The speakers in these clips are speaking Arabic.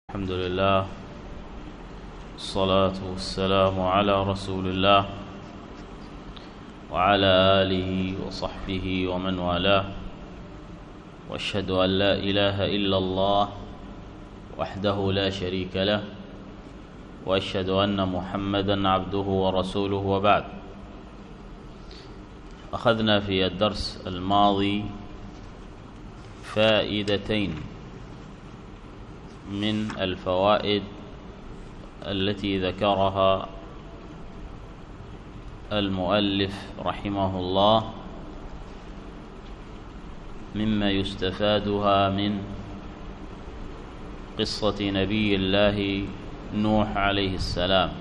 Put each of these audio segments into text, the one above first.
الحمد لله، الصلاة والسلام على رسول الله وعلى آله وصحبه ومن والاه، وأشهد أن لا إله إلا الله وحده لا شريك له، وأشهد أن محمدًا عبده ورسوله، وبعد. أخذنا في الدرس الماضي فائدتين من الفوائد التي ذكرها المؤلف رحمه الله مما يستفادها من قصة نبي الله نوح عليه السلام.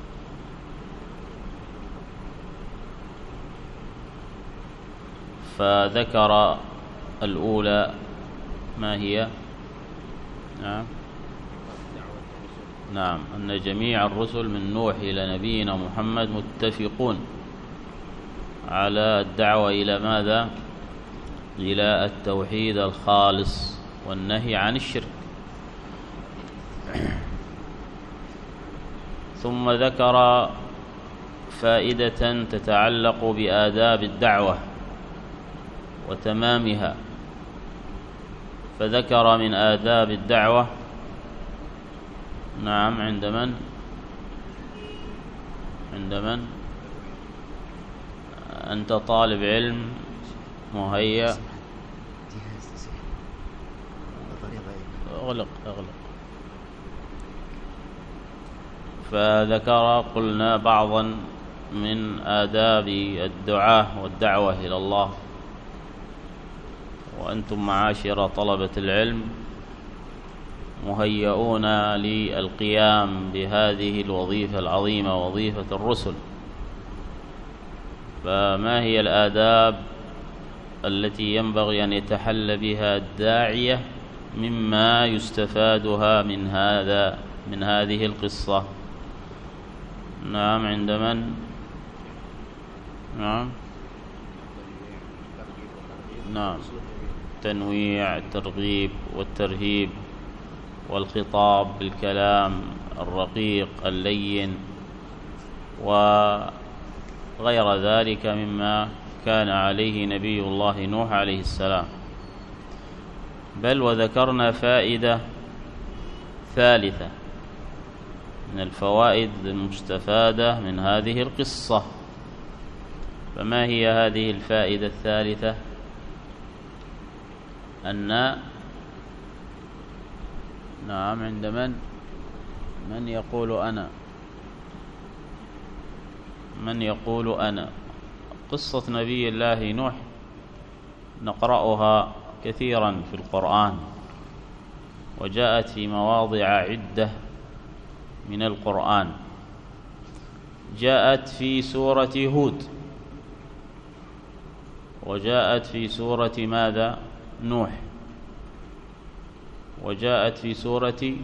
فذكر الأولى ما هي؟ نعم، أن جميع الرسل من نوح إلى نبينا محمد متفقون على الدعوة إلى ماذا؟ إلى التوحيد الخالص والنهي عن الشرك. ثم ذكر فائدة تتعلق بآداب الدعوة وتمامها، فذكر من آداب الدعوة نعم عند من؟ أنت طالب علم مهيأ. أغلق. فذكر قلنا بعضا من آداب الدعاء والدعوة إلى الله، وأنتم معاشر طلبة العلم مهيئون للقيام بهذه الوظيفة العظيمة، وظيفة الرسل. فما هي الآداب التي ينبغي أن يتحلى بها الداعية مما يستفادها من هذه القصة؟ نعم، عند من؟ نعم، تنويع، الترغيب والترهيب، والخطاب بالكلام الرقيق اللين، وغير ذلك مما كان عليه نبي الله نوح عليه السلام. بل وذكرنا فائدة ثالثة من الفوائد المستفادة من هذه القصة. فما هي هذه الفائدة الثالثة؟ أن نعم، عند من يقول أنا؟ من يقول أنا؟ قصة نبي الله نوح نقرأها كثيرا في القرآن، وجاءت في مواضع عدة من القرآن. جاءت في سورة هود، وجاءت في سورة ماذا؟ نوح، وجاءت في سورة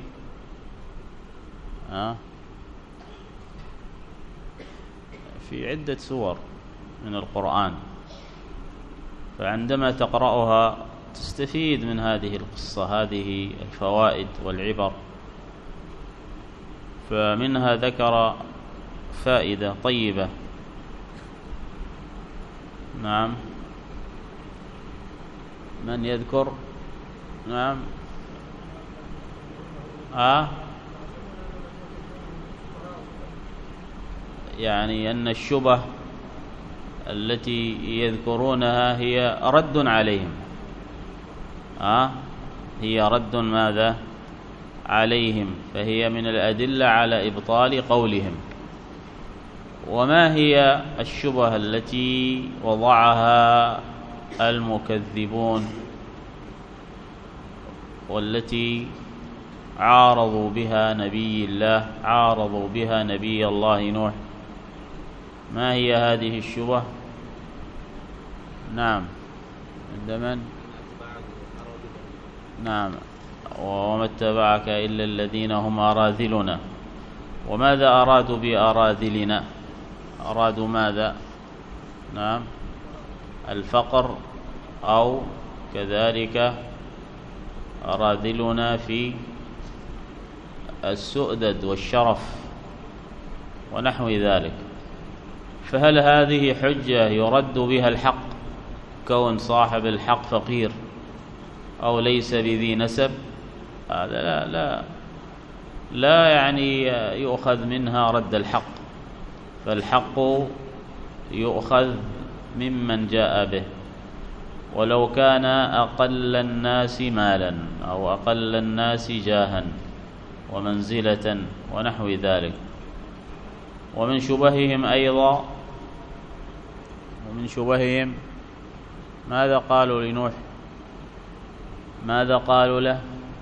في عدة سور من القرآن. فعندما تقرأها تستفيد من هذه القصة، هذه الفوائد والعبر. فمنها ذكر فائدة طيبة. نعم، من يذكر؟ نعم، يعني أن الشبه التي يذكرونها هي رد عليهم. هي رد ماذا؟ عليهم، فهي من الأدلة على إبطال قولهم. وما هي الشبه التي وضعها المكذبون والتي عارضوا بها نبي الله نوح؟ ما هي هذه الشبه؟ نعم، عند من؟ نعم، وما اتبعك إلا الذين هم أراذلنا. وماذا أرادوا بأراذلنا؟ أرادوا ماذا؟ نعم، الفقر، أو كذلك أراذلنا السؤدد والشرف ونحو ذلك. فهل هذه حجة يرد بها الحق، كون صاحب الحق فقير أو ليس بذي نسب؟ هذا لا يعني يؤخذ منها رد الحق، فالحق يؤخذ ممن جاء به، ولو كان أقل الناس مالا أو أقل الناس جاها ومنزلة ونحو ذلك. ومن شبههم أيضا، ومن شبههم ماذا قالوا لنوح؟ ماذا قالوا له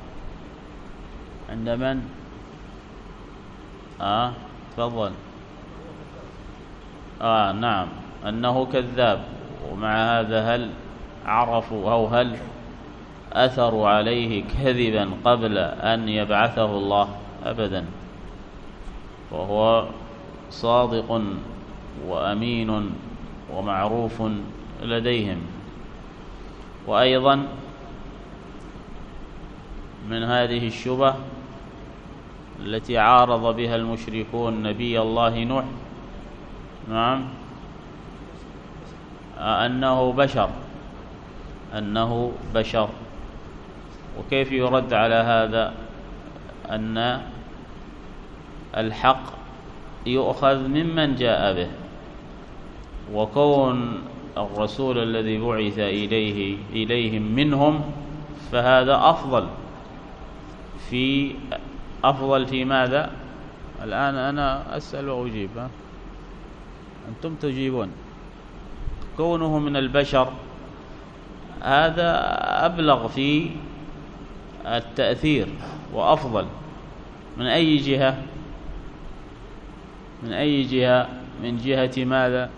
عند من؟ تفضل. نعم، أنه كذاب. ومع هذا هل عرفوا أو هل أثروا عليه كذبا قبل أن يبعثه الله؟ أبدا، وهو صادق وأمين ومعروف لديهم. وأيضا من هذه الشبه التي عارض بها المشركون نبي الله نوح، نعم، أنه بشر. وكيف يرد على هذا؟ أن الحق يؤخذ ممن جاء به، وكون الرسول الذي بعث إليهم منهم فهذا أفضل في ماذا؟ الآن أنا أسأل وأجيب، أنتم تجيبون. كونه من البشر هذا أبلغ في التأثير وأفضل. من أي جهة؟ من جهة ماذا؟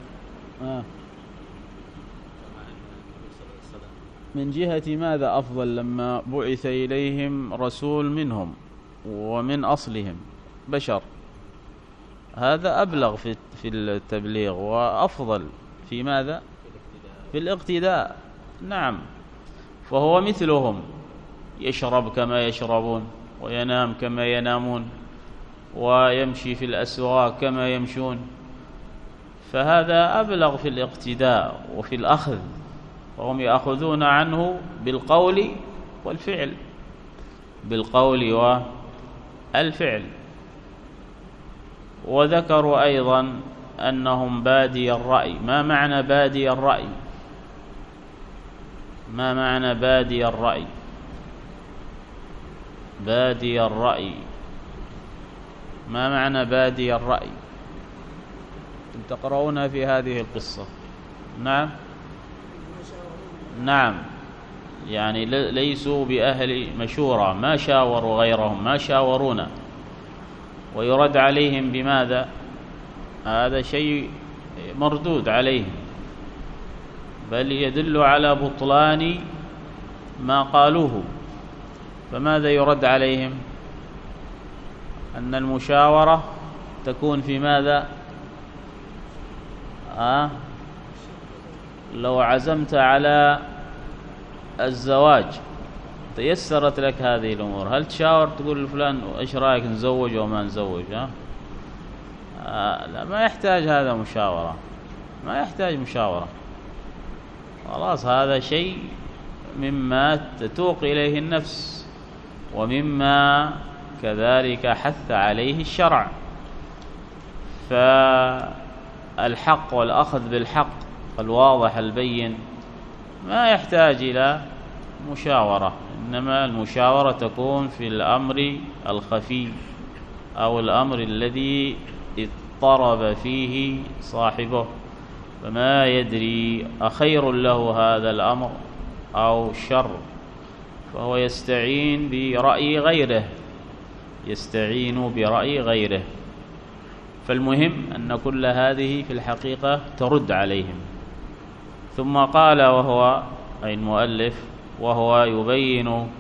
من جهة ماذا أفضل لما بعث إليهم رسول منهم ومن أصلهم بشر؟ هذا أبلغ في التبليغ وأفضل في ماذا؟ في الاقتداء. نعم، فهو مثلهم، يشرب كما يشربون، وينام كما ينامون، ويمشي في الأسواق كما يمشون، فهذا أبلغ في الاقتداء وفي الأخذ، وهم يأخذون عنه بالقول والفعل، وذكروا أيضا أنهم بادي الرأي. ما معنى بادي الرأي؟ ما معنى بادي الرأي؟ بادي الرأي، ما معنى بادي الرأي؟ تقرؤون في هذه القصة. نعم، يعني ليسوا بأهل مشورة، ما شاوروا غيرهم، ما شاورونا. ويرد عليهم بماذا؟ هذا شيء مردود عليهم، بل يدل على بطلان ما قالوه. فماذا يرد عليهم؟ أن المشاورة تكون في ماذا؟ لو عزمت على الزواج تيسرت لك هذه الأمور، هل تشاور تقول لفلان إيش رأيك نزوج أو ما نزوج؟ لا، ما يحتاج هذا مشاورة، ما يحتاج مشاورة، خلاص. هذا شيء مما تتوق إليه النفس، ومما كذلك حث عليه الشرع. فالحق والأخذ بالحق الواضح البين ما يحتاج إلى مشاورة، إنما المشاورة تكون في الأمر الخفي أو الأمر الذي اضطرب فيه صاحبه، فما يدري أخير له هذا الأمر أو شر، فهو يستعين برأي غيره. فالمهم أن كل هذه في الحقيقة ترد عليهم. ثم قال وهو أي المؤلف وهو يبين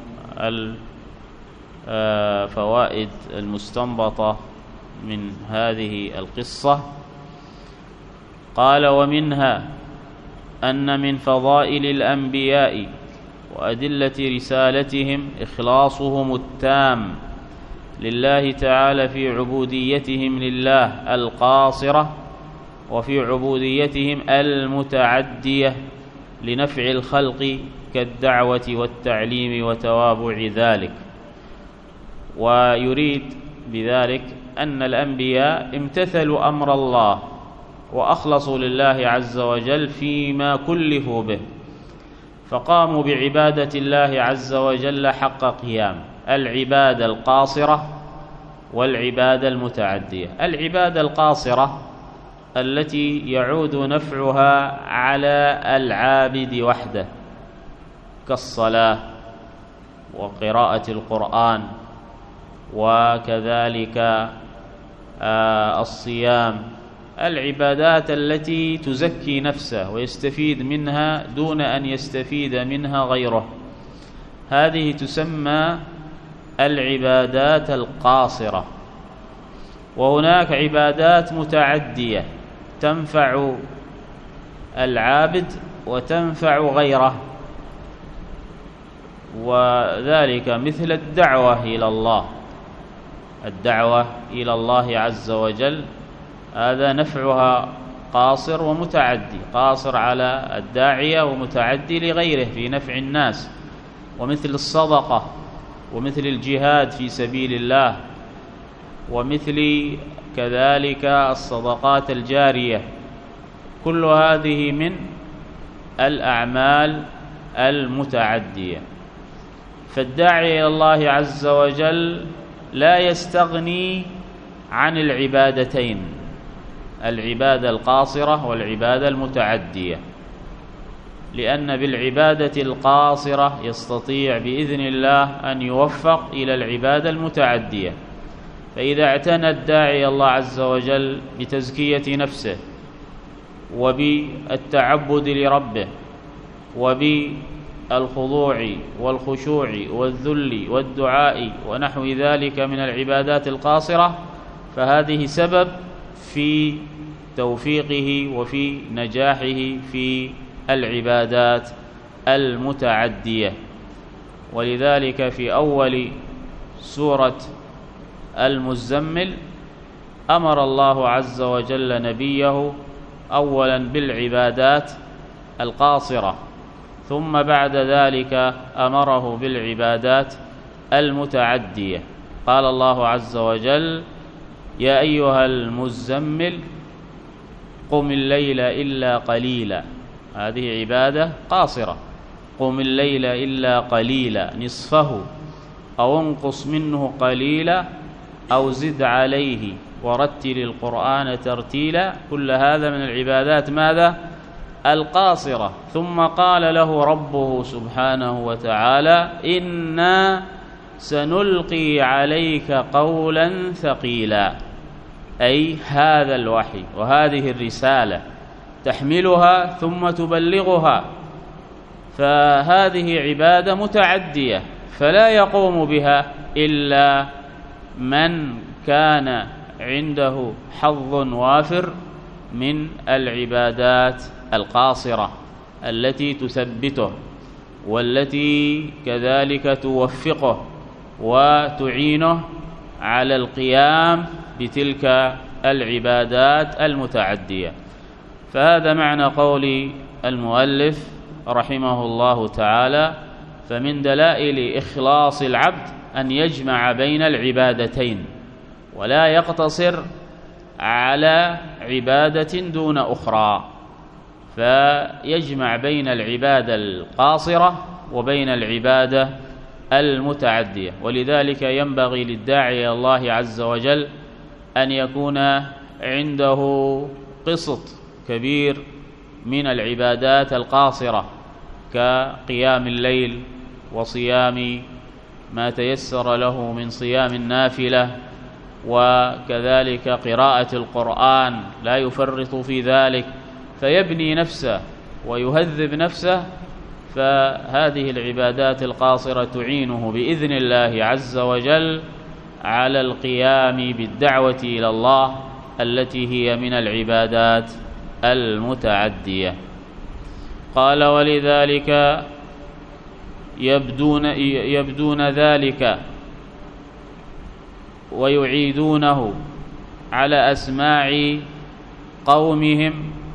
الفوائد المستنبطة من هذه القصة، قال ومنها أن من فضائل الأنبياء وأدلة رسالتهم إخلاصهم التام لله تعالى في عبوديتهم لله القاصرة، وفي عبوديتهم المتعدية لنفع الخلق كالدعوة والتعليم وتوابع ذلك. ويريد بذلك أن الأنبياء امتثلوا أمر الله وأخلصوا لله عز وجل فيما كلفوا به، فقاموا بعبادة الله عز وجل حق قيام، العبادة القاصرة والعبادة المتعدية. العبادة القاصرة التي يعود نفعها على العابد وحده كالصلاة وقراءة القرآن، وكذلك الصيام، العبادات التي تزكي نفسه ويستفيد منها دون أن يستفيد منها غيره، هذه تسمى العبادات القاصرة. وهناك عبادات متعدية تنفع العابد وتنفع غيره، وذلك مثل الدعوة إلى الله. الدعوة إلى الله عز وجل هذا نفعها قاصر ومتعدي، قاصر على الداعية ومتعدي لغيره في نفع الناس، ومثل الصدقة ومثل الجهاد في سبيل الله، ومثل كذلك الصدقات الجارية، كل هذه من الأعمال المتعدية. فالداعي إلى الله عز وجل لا يستغني عن العبادتين، العبادة القاصرة والعبادة المتعدية، لأن بالعبادة القاصرة يستطيع بإذن الله أن يوفق إلى العبادة المتعدية. فإذا اعتنى الداعي الله عز وجل بتزكية نفسه وبالتعبد لربه وبالخضوع والخشوع والذل والدعاء ونحو ذلك من العبادات القاصرة، فهذه سبب في توفيقه وفي نجاحه في العبادات المتعدية. ولذلك في أول سورة المزمل أمر الله عز وجل نبيه أولا بالعبادات القاصرة، ثم بعد ذلك أمره بالعبادات المتعدية. قال الله عز وجل: يا أيها المزمل قم الليل إلا قليلا، هذه عبادة قاصرة. قم الليل إلا قليلا نصفه أو انقص منه قليلا أو زد عليه ورتل القرآن ترتيلا، كل هذا من العبادات ماذا؟ القاصرة. ثم قال له ربه سبحانه وتعالى: إنا سنلقي عليك قولا ثقيلا، أي هذا الوحي وهذه الرسالة تحملها ثم تبلغها، فهذه عبادة متعدية فلا يقوم بها إلا من كان عنده حظ وافر من العبادات القاصرة التي تثبته والتي كذلك توفقه وتعينه على القيام بتلك العبادات المتعدية. فهذا معنى قول المؤلف رحمه الله تعالى: فمن دلائل إخلاص العبد أن يجمع بين العبادتين ولا يقتصر على عبادة دون أخرى، فيجمع بين العبادة القاصرة وبين العبادة المتعدية. ولذلك ينبغي للداعي إلى الله عز وجل أن يكون عنده قسط كبير من العبادات القاصرة كقيام الليل وصيام ما تيسر له من صيام النافلة، وكذلك قراءة القرآن لا يفرط في ذلك، فيبني نفسه ويهذب نفسه. فهذه العبادات القاصرة تعينه بإذن الله عز وجل على القيام بالدعوة إلى الله التي هي من العبادات المتعدية. قال: ولذلك يبدون ذلك ويعيدونه على أسماع قومهم،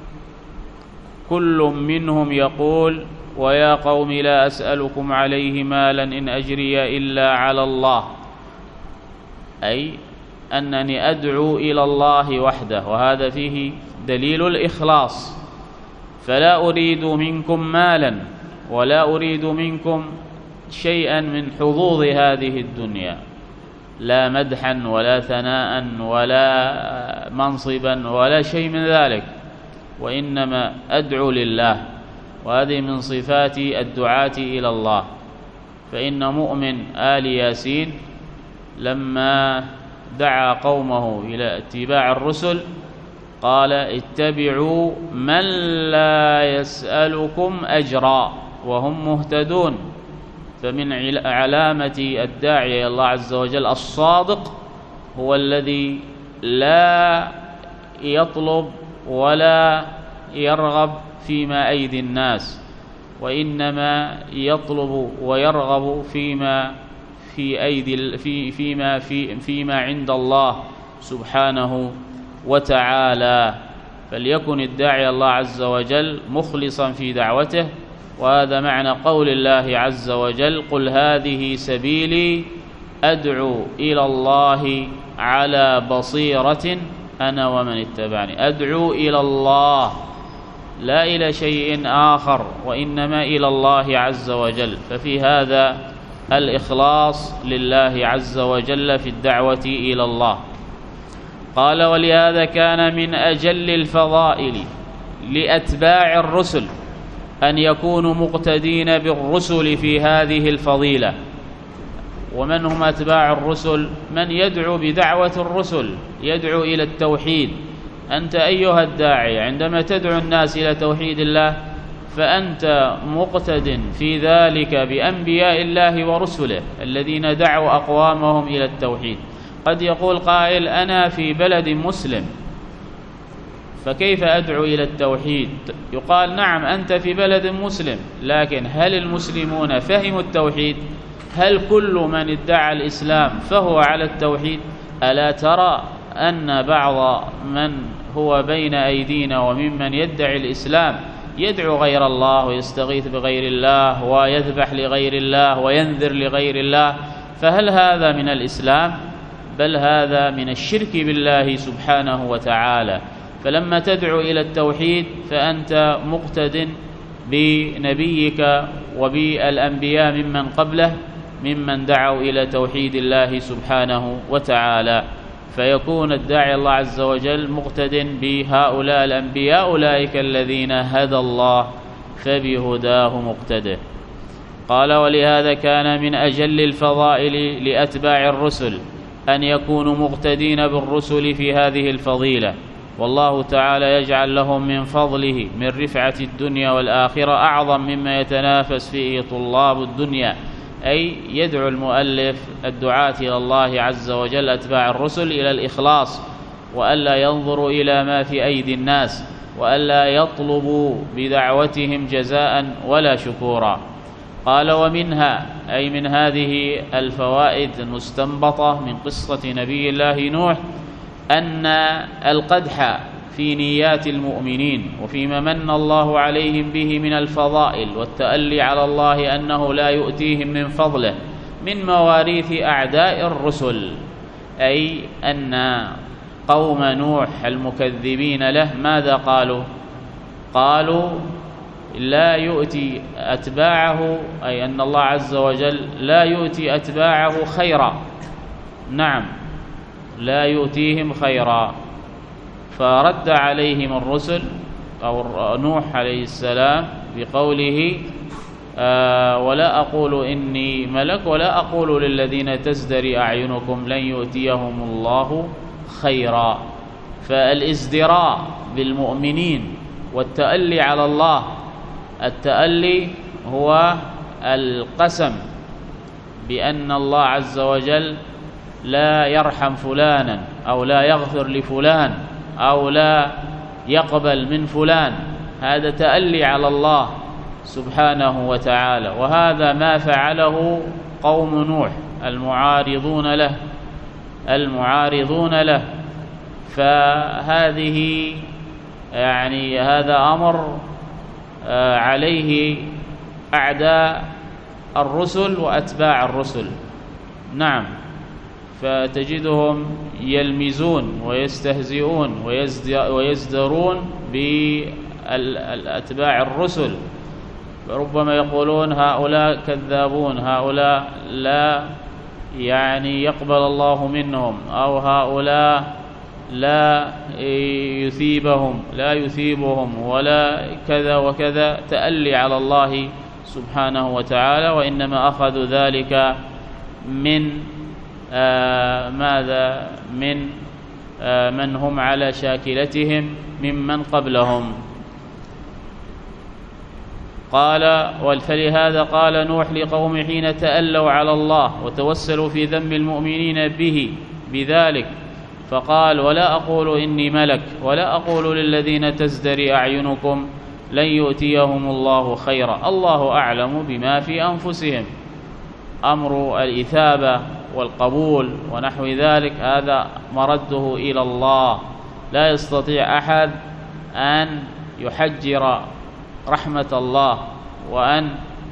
كل منهم يقول: ويا قوم لا أسألكم عليه مالا إن أجري إلا على الله، أي أنني أدعو إلى الله وحده، وهذا فيه دليل الإخلاص. فلا أريد منكم مالا ولا أريد منكم شيئا من حظوظ هذه الدنيا، لا مدحا ولا ثناء ولا منصبا ولا شيء من ذلك، وإنما أدعو لله، وهذه من صفات الدعاة إلى الله. فإن مؤمن آل ياسين لما دعا قومه إلى اتباع الرسل قال: اتبعوا من لا يسألكم أجرا وهم مهتدون. فمن علامة الداعي إلى الله عز وجل الصادق هو الذي لا يطلب ولا يرغب فيما أيدي الناس، وإنما يطلب ويرغب فيما عند الله سبحانه وتعالى. فليكن الداعي الله عز وجل مخلصا في دعوته، وهذا معنى قول الله عز وجل: قل هذه سبيلي أدعو إلى الله على بصيرة أنا ومن اتبعني. أدعو إلى الله، لا إلى شيء آخر، وإنما إلى الله عز وجل. ففي هذا الإخلاص لله عز وجل في الدعوة إلى الله. قال: ولهذا كان من أجل الفضائل لأتباع الرسل أن يكونوا مقتدين بالرسل في هذه الفضيلة. ومن هم أتباع الرسل؟ من يدعو بدعوة الرسل، يدعو إلى التوحيد. أنت أيها الداعي عندما تدعو الناس إلى توحيد الله فأنت مقتد في ذلك بأنبياء الله ورسله الذين دعوا أقوامهم إلى التوحيد. قد يقول قائل: أنا في بلد مسلم، فكيف أدعو إلى التوحيد؟ يقال: نعم أنت في بلد مسلم، لكن هل المسلمون فهموا التوحيد؟ هل كل من ادعى الإسلام فهو على التوحيد؟ ألا ترى أن بعض من هو بين أيدينا وممن يدعي الإسلام يدعو غير الله ويستغيث بغير الله ويذبح لغير الله وينذر لغير الله؟ فهل هذا من الإسلام؟ بل هذا من الشرك بالله سبحانه وتعالى. فلما تدعو إلى التوحيد فأنت مقتد بنبيك وبالأنبياء ممن قبله ممن دعوا إلى توحيد الله سبحانه وتعالى. فيكون الداعي الله عز وجل مقتد بهؤلاء الأنبياء، أولئك الذين هدى الله فبهداه مقتده. قال: ولهذا كان من أجل الفضائل لأتباع الرسل أن يكونوا مقتدين بالرسل في هذه الفضيلة، والله تعالى يجعل لهم من فضله من رفعة الدنيا والآخرة أعظم مما يتنافس فيه طلاب الدنيا. أي يدعو المؤلف الدعاة إلى الله عز وجل أتباع الرسل إلى الإخلاص، وألا ينظروا إلى ما في أيدي الناس، وألا يطلبوا بدعوتهم جزاء ولا شكورا. قال: ومنها، أي من هذه الفوائد المستنبطة من قصة نبي الله نوح، أن القدح في نيات المؤمنين وفيما من الله عليهم به من الفضائل والتألي على الله أنه لا يؤتيهم من فضله من مواريث أعداء الرسل. أي أن قوم نوح المكذبين له ماذا قالوا؟ قالوا: لا يؤتي أتباعه، أي أن الله عز وجل لا يؤتي أتباعه خيرا. نعم، لا يؤتيهم خيرا. فرد عليهم الرسل أو نوح عليه السلام بقوله: ولا أقول إني ملك ولا أقول للذين تزدري أعينكم لن يؤتيهم الله خيرا. فالازدراء بالمؤمنين والتألي على الله، التألي هو القسم بأن الله عز وجل لا يرحم فلانا أو لا يغفر لفلان أو لا يقبل من فلان، هذا تألي على الله سبحانه وتعالى. وهذا ما فعله قوم نوح المعارضون له، المعارضون له. فهذه يعني هذا أمر عليه أعداء الرسل وأتباع الرسل. نعم، فتجدهم يلمزون ويستهزئون ويزدرون بأتباع الرسل، ربما يقولون هؤلاء كذابون، هؤلاء لا يعني يقبل الله منهم، أو هؤلاء لا يثيبهم ولا كذا وكذا، تألي على الله سبحانه وتعالى. وإنما أخذوا ذلك من ماذا؟ من هم على شاكلتهم ممن قبلهم. قال: فلهذا قال نوح لقوم حين تألوا على الله وتوسلوا في ذم المؤمنين بذلك، فقال: ولا أقول إني ملك، ولا أقول للذين تزدري أعينكم لن يؤتيهم الله خيرا، الله أعلم بما في أنفسهم. أمر الإثابة والقبول ونحو ذلك هذا مرده إلى الله، لا يستطيع أحد أن يحجر رحمة الله وأن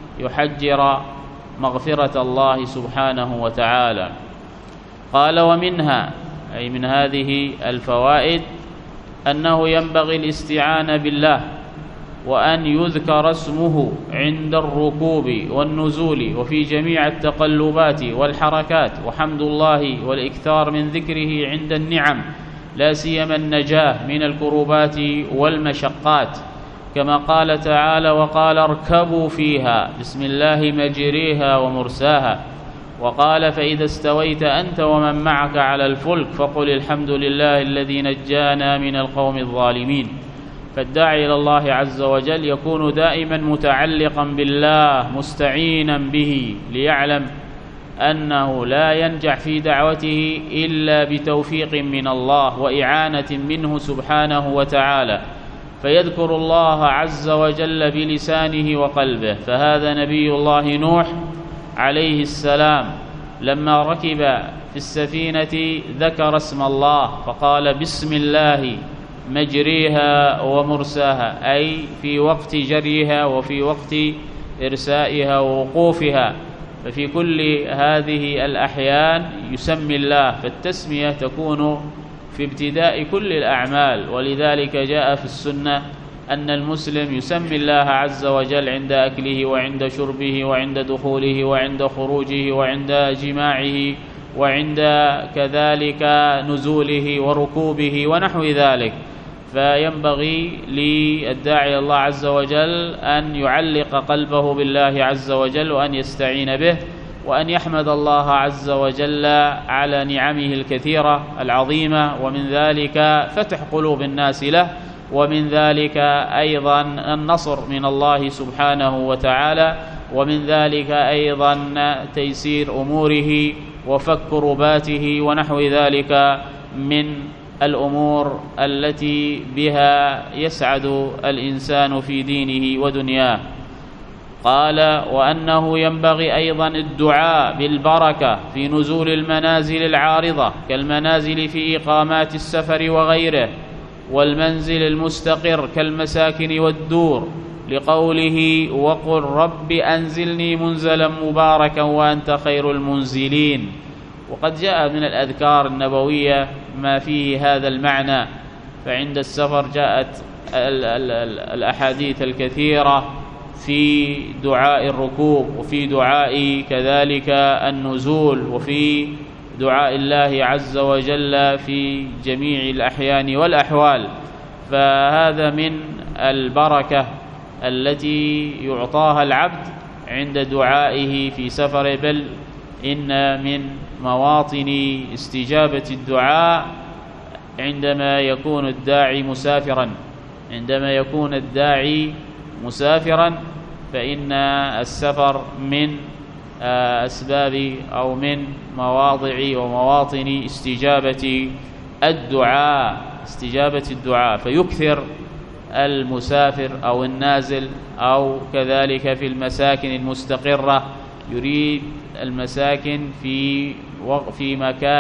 يحجر مغفرة الله سبحانه وتعالى. قال: ومنها، أي من هذه الفوائد، أنه ينبغي الاستعانة بالله، وأن يذكر اسمه عند الركوب والنزول وفي جميع التقلبات والحركات، وحمد الله والإكثار من ذكره عند النعم، لا سيما النجاة من الكروبات والمشقات، كما قال تعالى: وقال اركبوا فيها بسم الله مجريها ومرساها. وقال: فإذا استويت أنت ومن معك على الفلك فقل الحمد لله الذي نجانا من القوم الظالمين. فالداعي إلى الله عز وجل يكون دائما متعلقا بالله مستعينا به، ليعلم أنه لا ينجح في دعوته إلا بتوفيق من الله وإعانة منه سبحانه وتعالى، فيذكر الله عز وجل بلسانه وقلبه. فهذا نبي الله نوح عليه السلام لما ركب في السفينة ذكر اسم الله فقال: بسم الله مجريها ومرساها، أي في وقت جريها وفي وقت إرسائها ووقوفها. ففي كل هذه الأحيان يسمي الله، فالتسمية تكون في ابتداء كل الأعمال. ولذلك جاء في السنة أن المسلم يسمي الله عز وجل عند أكله وعند شربه وعند دخوله وعند خروجه وعند جماعه وعند كذلك نزوله وركوبه ونحو ذلك. فينبغي للداعي الله عز وجل أن يعلق قلبه بالله عز وجل، وأن يستعين به، وأن يحمد الله عز وجل على نعمه الكثيرة العظيمة، ومن ذلك فتح قلوب الناس له، ومن ذلك أيضا النصر من الله سبحانه وتعالى، ومن ذلك أيضا تيسير أموره وفك كرباته ونحو ذلك من الأمور التي بها يسعد الإنسان في دينه ودنياه. قال: وأنه ينبغي أيضا الدعاء بالبركة في نزول المنازل العارضة كالمنازل في إقامات السفر وغيره، والمنزل المستقر كالمساكن والدور، لقوله: وقل رب أنزلني منزلا مباركا وأنت خير المنزلين. وقد جاء من الأذكار النبوية ما فيه هذا المعنى، فعند السفر جاءت الأحاديث الكثيرة في دعاء الركوب، وفي دعاء كذلك النزول، وفي دعاء الله عز وجل في جميع الأحيان والأحوال. فهذا من البركة التي يعطاها العبد عند دعائه في سفر، بل إن من مواطن استجابة الدعاء عندما يكون الداعي مسافرا. عندما يكون الداعي مسافرا فإن السفر من أسباب أو من مواضع ومواطن استجابة الدعاء، فيكثر المسافر أو النازل أو كذلك في المساكن المستقرة، يريد المساكن في في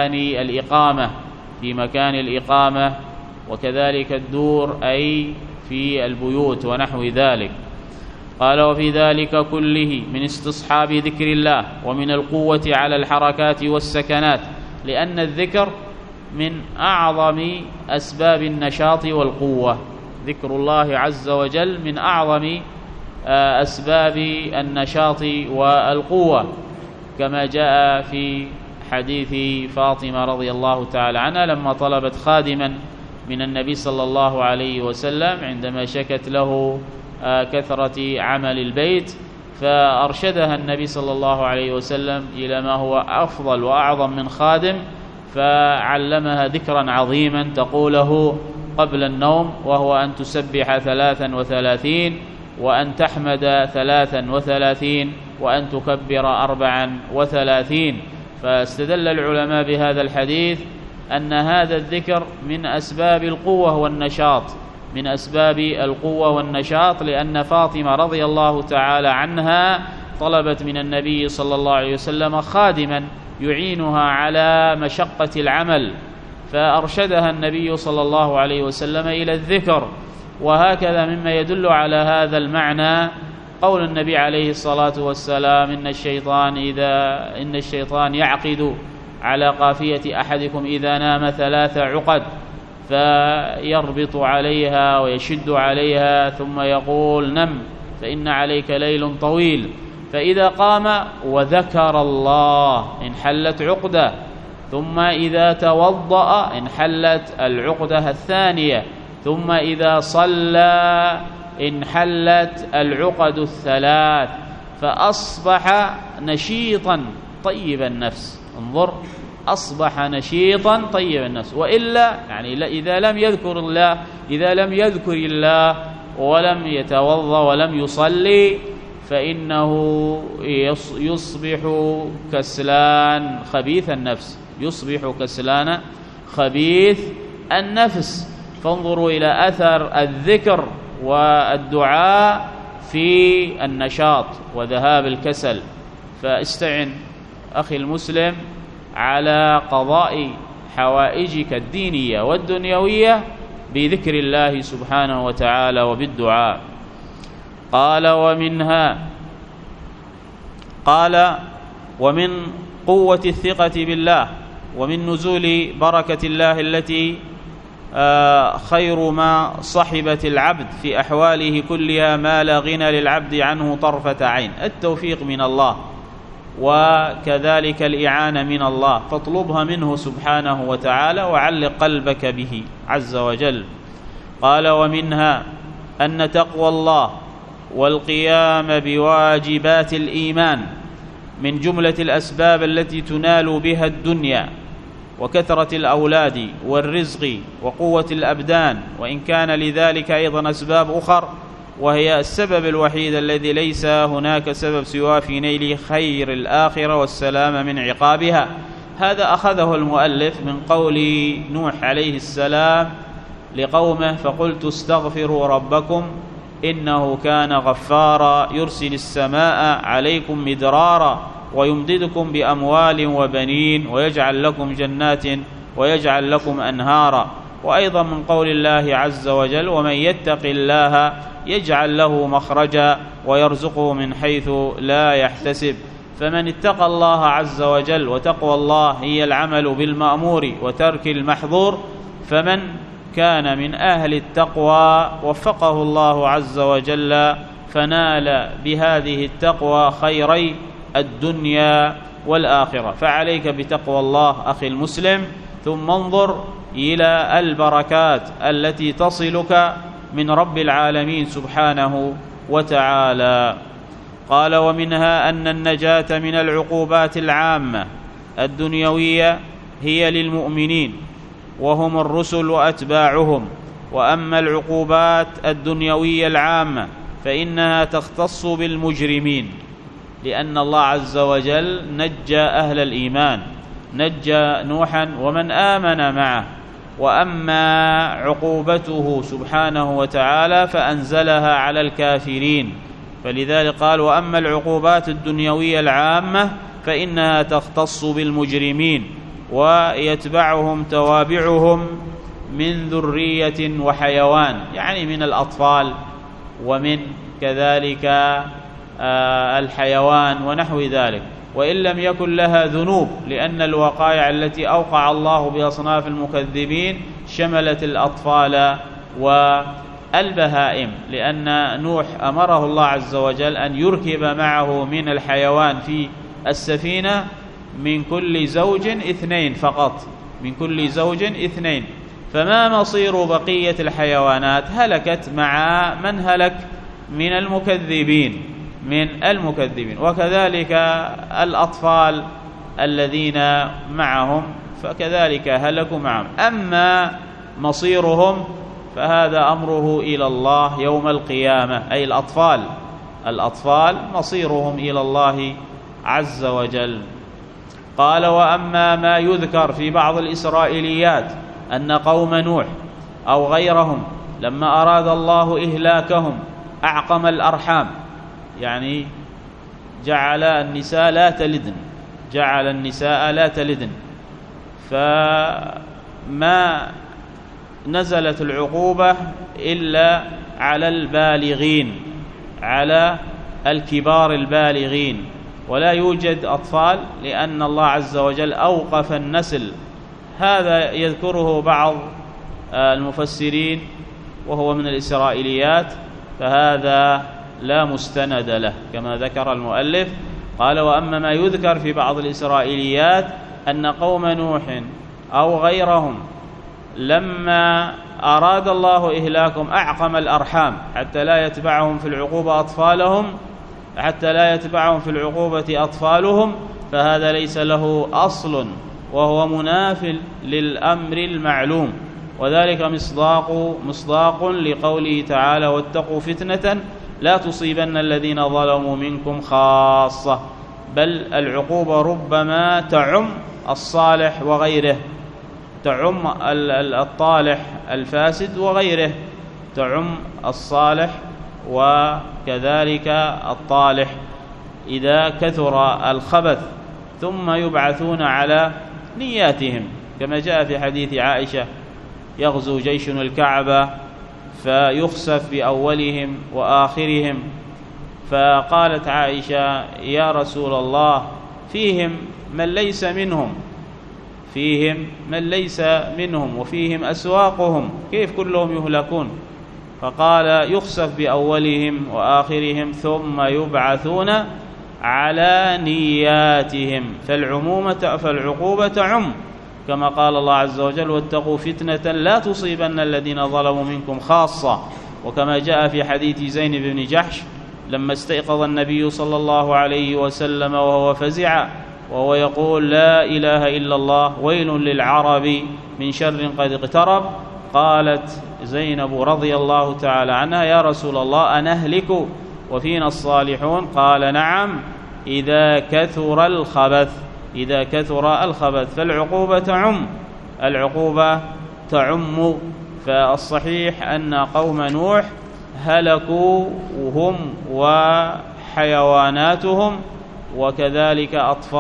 مكان الإقامة وكذلك الدور أي في البيوت ونحو ذلك. قال وفي ذلك كله من استصحاب ذكر الله ومن القوة على الحركات والسكنات، لأن الذكر من أعظم أسباب النشاط والقوة. ذكر الله عز وجل من أعظم أسباب النشاط والقوة، كما جاء في حديث فاطمة رضي الله تعالى عنها لما طلبت خادما من النبي صلى الله عليه وسلم عندما شكت له كثرة عمل البيت، فأرشدها النبي صلى الله عليه وسلم إلى ما هو أفضل وأعظم من خادم، فعلمها ذكرا عظيما تقوله قبل النوم، وهو أن تسبح 33 وأن تحمد 33 وأن تكبر 34. فاستدل العلماء بهذا الحديث أن هذا الذكر من أسباب القوة والنشاط، لأن فاطمة رضي الله تعالى عنها طلبت من النبي صلى الله عليه وسلم خادما يعينها على مشقة العمل، فأرشدها النبي صلى الله عليه وسلم إلى الذكر. وهكذا مما يدل على هذا المعنى قول النبي عليه الصلاة والسلام إن الشيطان يعقد على قافية أحدكم إذا نام 3 عقد، فيربط عليها ويشد عليها ثم يقول نم فإن عليك ليل طويل، فإذا قام وذكر الله انحلت عقدة، ثم إذا توضأ انحلت العقدة الثانية، ثم إذا صلى انحلت العقد 3، فأصبح نشيطا طيب النفس. انظر، أصبح نشيطا طيب النفس. وإلا يعني إذا لم يذكر الله ولم يتوضأ ولم يصلي فإنه يصبح كسلان خبيث النفس. فانظروا إلى أثر الذكر والدعاء في النشاط وذهاب الكسل. فاستعن أخي المسلم على قضاء حوائجك الدينية والدنيوية بذكر الله سبحانه وتعالى وبالدعاء. قال ومن قوة الثقة بالله ومن نزول بركة الله التي خير ما صحبت العبد في أحواله كلها ما لا غنى للعبد عنه طرفة عين، التوفيق من الله وكذلك الإعانة من الله، فاطلبها منه سبحانه وتعالى وعلق قلبك به عز وجل. قال ومنها أن تقوى الله والقيام بواجبات الإيمان من جملة الأسباب التي تنال بها الدنيا وكثرة الأولاد والرزق وقوة الأبدان، وإن كان لذلك أيضا أسباب أخر، وهي السبب الوحيد الذي ليس هناك سبب سواه في نيل خير الآخرة والسلام من عقابها. هذا أخذه المؤلف من قول نوح عليه السلام لقومه فقلت استغفروا ربكم إنه كان غفارا يرسل السماء عليكم مدرارا ويمددكم بأموال وبنين ويجعل لكم جنات ويجعل لكم أنهارا. وأيضا من قول الله عز وجل ومن يتق الله يجعل له مخرجا ويرزقه من حيث لا يحتسب. فمن اتقى الله عز وجل، وتقوى الله هي العمل بالمأمور وترك المحظور، فمن كان من أهل التقوى وفقه الله عز وجل فنال بهذه التقوى خيري الدنيا والآخرة. فعليك بتقوى الله أخي المسلم، ثم انظر إلى البركات التي تصلك من رب العالمين سبحانه وتعالى. قال ومنها أن النجاة من العقوبات العامة الدنيوية هي للمؤمنين وهم الرسل وأتباعهم، وأما العقوبات الدنيوية العامة فإنها تختص بالمجرمين، لأن الله عز وجل نجى أهل الإيمان، نجى نوحا ومن آمن معه. وأما عقوبته سبحانه وتعالى فأنزلها على الكافرين، فلذلك قال وأما العقوبات الدنيوية العامة فإنها تختص بالمجرمين ويتبعهم توابعهم من ذرية وحيوان، يعني من الأطفال ومن كذلك الحيوان ونحو ذلك، وإن لم يكن لها ذنوب، لأن الوقائع التي أوقع الله بأصناف المكذبين شملت الأطفال والبهائم، لأن نوح أمره الله عز وجل أن يركب معه من الحيوان في السفينة من كل زوج 2 فقط، من كل زوج 2. فما مصير بقية الحيوانات؟ هلكت مع من هلك من المكذبين وكذلك الأطفال الذين معهم فكذلك هلكوا معهم. أما مصيرهم فهذا أمره إلى الله يوم القيامة، أي الأطفال مصيرهم إلى الله عز وجل. قال: وأما ما يذكر في بعض الإسرائيليات أن قوم نوح أو غيرهم لما أراد الله إهلاكهم أعقم الأرحام، يعني جعل النساء لا تلدن، فما نزلت العقوبة إلا على البالغين، على الكبار البالغين، ولا يوجد أطفال، لأن الله عز وجل أوقف النسل. هذا يذكره بعض المفسرين وهو من الإسرائيليات، فهذا لا مستند له كما ذكر المؤلف. قال: وأما ما يذكر في بعض الإسرائيليات أن قوم نوح أو غيرهم لما أراد الله إهلاكهم أعقم الأرحام حتى لا يتبعهم في العقوبة أطفالهم، فهذا ليس له أصل وهو مناف للأمر المعلوم، وذلك مصداق لقوله تعالى: واتقوا فتنة لا تصيبن الذين ظلموا منكم خاصة. بل العقوبة ربما تعم الصالح وغيره، تعم الطالح الفاسد وغيره، تعم الصالح وكذلك الطالح إذا كثر الخبث، ثم يبعثون على نياتهم، كما جاء في حديث عائشة: يغزو جيش الكعبة فيخسف بأولهم وآخرهم، فقالت عائشة: يا رسول الله، فيهم من ليس منهم وفيهم أسواقهم، كيف كلهم يهلكون؟ فقال: يخسف بأولهم وآخرهم ثم يبعثون على نياتهم. فالعقوبة تعم، كما قال الله عز وجل: واتقوا فتنة لا تصيبن الذين ظلموا منكم خاصة. وكما جاء في حديث زينب بن جحش لما استيقظ النبي صلى الله عليه وسلم وهو فزع وهو يقول: لا إله إلا الله، ويل للعرب من شر قد اقترب. قالت زينب رضي الله تعالى عنها: يا رسول الله، أنهلك وفينا الصالحون؟ قال: نعم، إذا كثر الخبث. فالعقوبة تعم. فالصحيح أن قوم نوح هلكوا هم وحيواناتهم وكذلك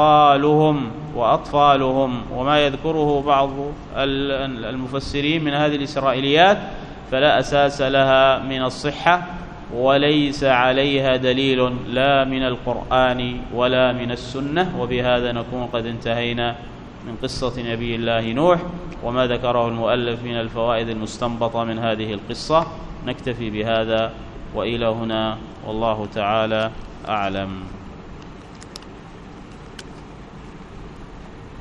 أطفالهم. وما يذكره بعض المفسرين من هذه الإسرائيليات فلا أساس لها من الصحة، وليس عليها دليل لا من القرآن ولا من السنة. وبهذا نكون قد انتهينا من قصة نبي الله نوح وما ذكره المؤلف من الفوائد المستنبطة من هذه القصة. نكتفي بهذا وإلى هنا، والله تعالى أعلم.